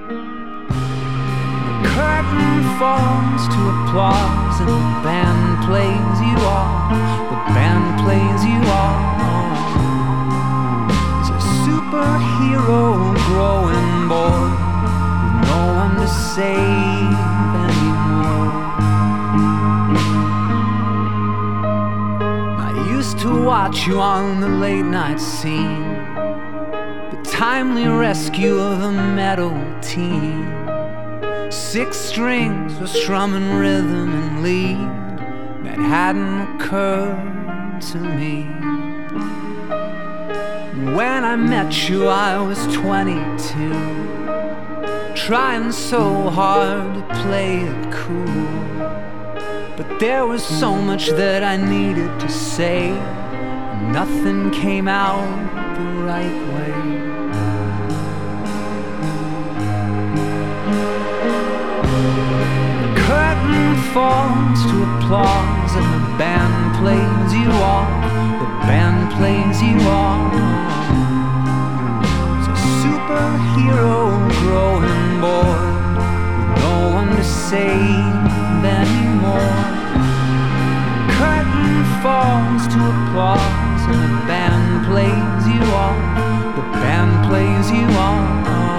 The curtain falls to applause and the band plays you off. The band plays you off. It's a superhero growing bored with no one to save anymore. I used to watch you on the late night scene, the timely rescue of a metal teen. 6 strings were strumming rhythm and lead that hadn't occurred to me. When I met you I was 22, trying so hard to play it cool. But there was so much that I needed to say, and nothing came out the right way. The curtain falls to applause and the band plays you off. The band plays you off. It's a superhero growing bored with no one to save anymore. Curtain falls to applause and the band plays you off. The band plays you off.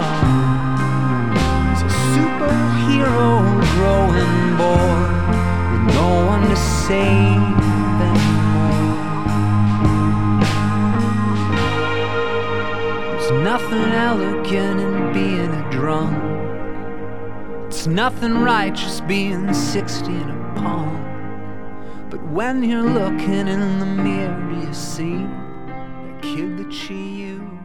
It's a superhero growing bored with no one to save anymore. There's nothing elegant in being a drunk. It's nothing righteous being 60 and a punk. But when you're looking in the mirror, you see that kid that you used